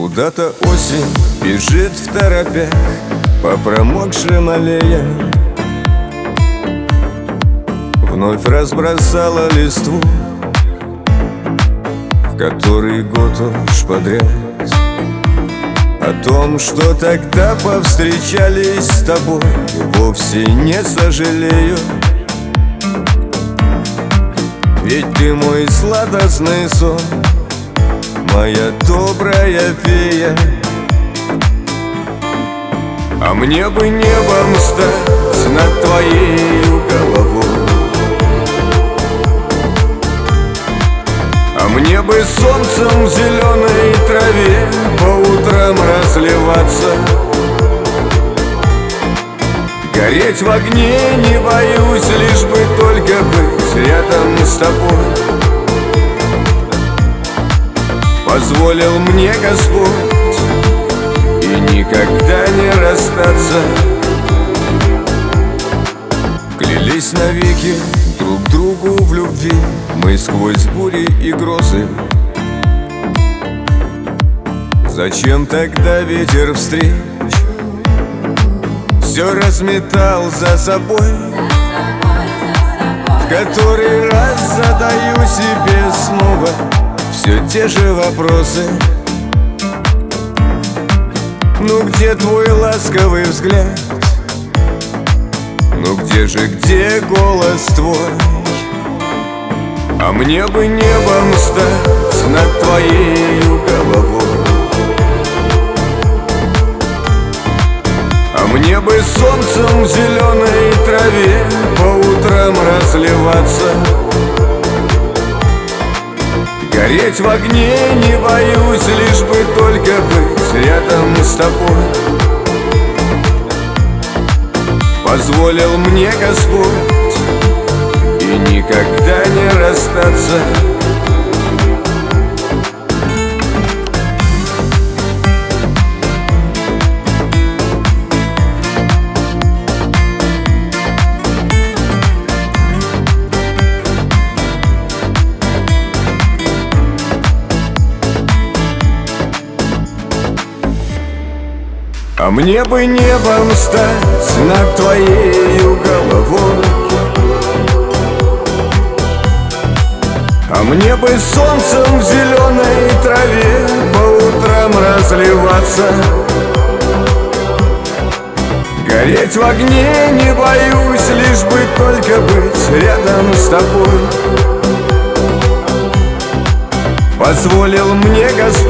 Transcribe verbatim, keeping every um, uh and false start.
Куда-то осень бежит в торопях по промокшим аллеям, вновь разбросала листву, в который год уж подряд. О том, что тогда повстречались с тобой, вовсе не сожалею. Ведь ты мой сладостный сон, моя добрая фея. А мне бы небом стать над твоей головой, а мне бы солнцем в зеленой траве по утрам разливаться. Гореть в огне не боюсь, лишь бы только быть рядом с тобой. Позволил мне Господь и никогда не расстаться. Клялись навеки друг другу в любви мы сквозь бури и грозы. Зачем тогда ветер встреч все разметал за собой? В который раз задаю себе снова все те же вопросы. Ну где твой ласковый взгляд? Ну где же, где голос твой? А мне бы небом стать над твоей головой, а мне бы солнцем в зеленой траве по утрам разливаться. Гореть в огне не боюсь, лишь бы только быть рядом с тобой. Позволил мне Господь и никогда не расстаться. А мне бы небом стать над твоей головой, а мне бы солнцем в зеленой траве по утрам разливаться. Гореть в огне не боюсь, лишь бы только быть рядом с тобой. Позволил мне Господь